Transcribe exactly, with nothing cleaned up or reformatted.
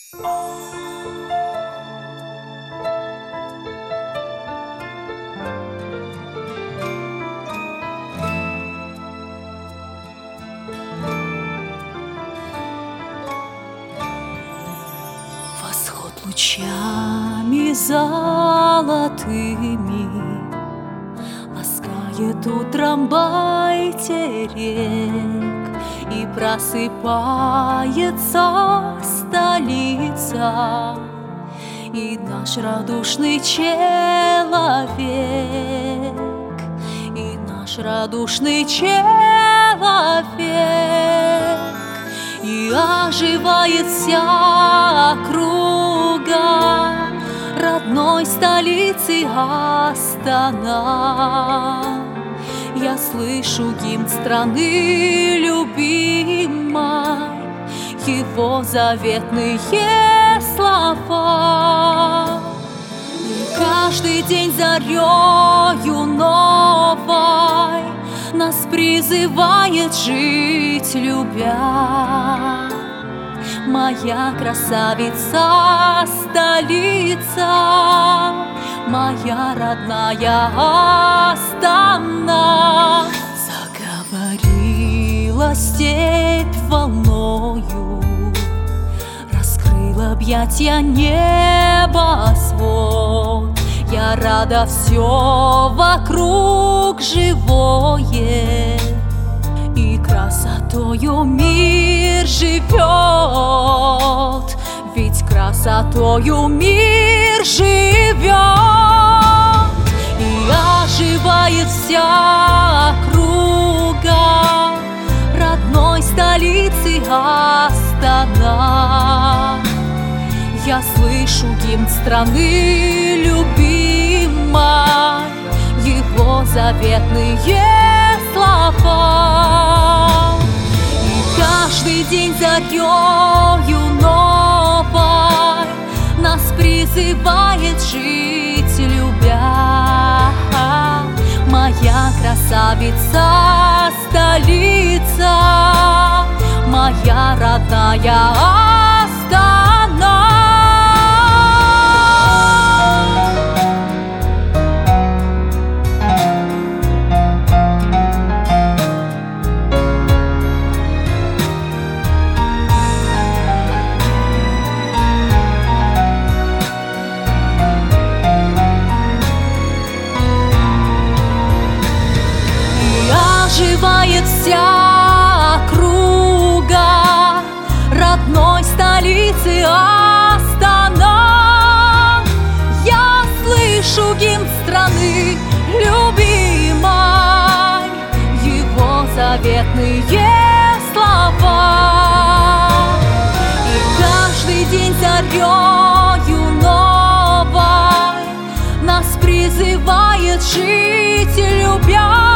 Восход лучами золотыми ласкает утром бай терек, и просыпается столица, и наш радушный человек, и наш радушный человек, и оживает вся округа родной столицы Астана. Я слышу гимн страны любимой, его заветные слова. И каждый день зарею новой нас призывает жить любя. Моя красавица столица, моя родная Астана. Заговорила степь волною, раскрыл объятья небосвод. Я рада, все вокруг живое, и красотою мир живет, ведь красотою мир живет. И оживает вся округа родной столицы Астана. Я слышу гимн страны любимой, его заветные слова. И каждый день зарею новой нас призывает жить любя. Моя красавица столица, моя родная Астана. Оживает вся округа родной столицы Астана. Я слышу гимн страны любимой, его заветные слова. И каждый день зарею новой нас призывает жить любя.